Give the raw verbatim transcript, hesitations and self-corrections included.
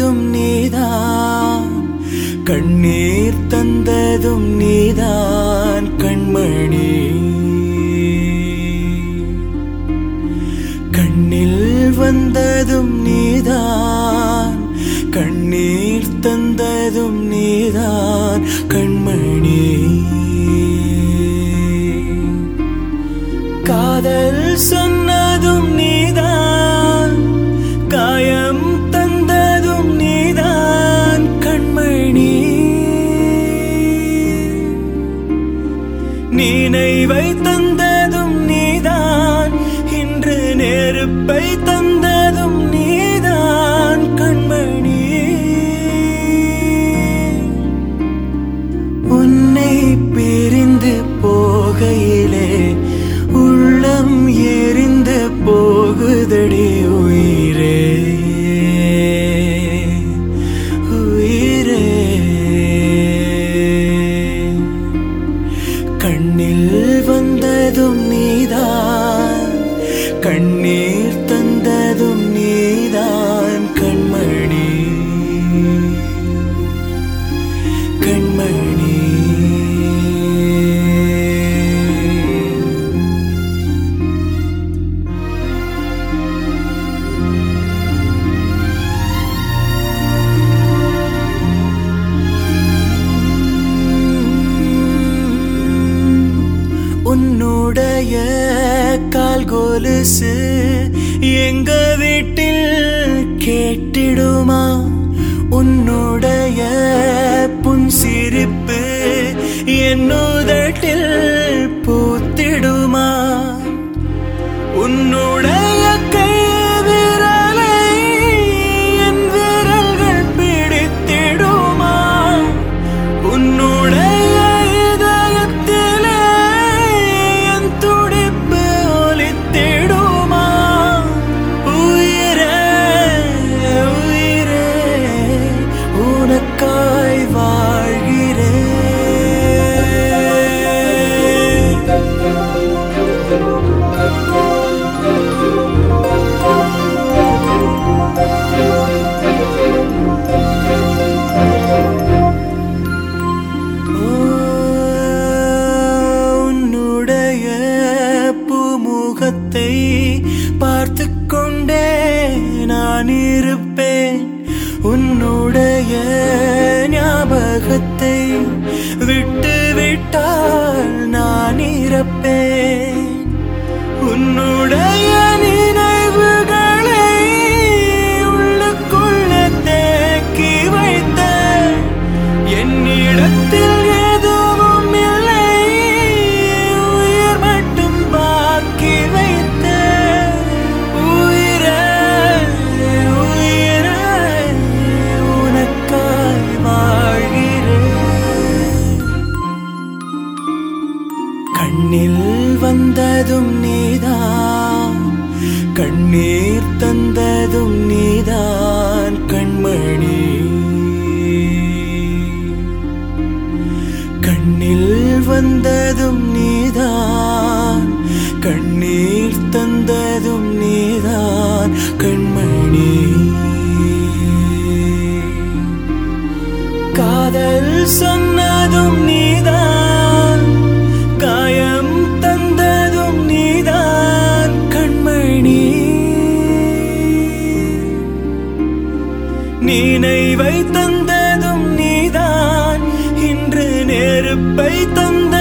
வந்ததும் நீதான், கண்ணீர் தந்ததும் நீதான் கண்மணி. கண்ணில் வந்ததும் நீதான், கண்ணீர் தந்ததும் நீதான் கண்மணி. காதல் சொன்னதும் நீதான், காயம் தந்ததும் நீதான் கண்மணி. நினைவை தந்ததும் நீதான், இன்று நெருப்பை தந்ததும் நீதான் கண்மணி. உன்னை பிரிந்து போகையிலே உள்ளம் எரிந்து போகுதடி உயிரே உயிரே. கண்ணில் வந்ததும் நீதான், கண்ணீர் தந்ததும் நீதான் கண்மணி கண்மணி. உன்னுடைய கால் கொலுசு எங்க வீட்டில் கேட்டிடுமா? உன்னுடைய புன் சிரிப்பு என்னுதட்டில் பூத்திடுமா? உன்னுடைய கை விரலை என் விரல்கள் பிடித்திடுமா? உன்னுடைய பார்த்து கொண்டே நான் இருப்பேன். உன்னுடைய ஞாபகத்தை விட்டு விட்டால் நான் இறப்பேன். உன்னுடைய நினைவுகளை உள்ளுக்குள்ள தேக்கி வைத்த என்னிடத்தில் எதுவும் இல்லை, உயிர் மட்டும் பாக்கி வைத்த கண்ணில் வந்ததும் நீதான், கண்ணீர் தந்ததும் நீதான் கண்மணி. கண்ணில் வந்ததும் நீதான், கண்ணீர் தந்ததும் நீதான் கண்மணி. காதல் சொன்னதும் நீதான், காயம் தந்ததும் நீதான் கண்மணி. நினைவை தந்ததும் நீதான், இன்று நெருப்பை தந்த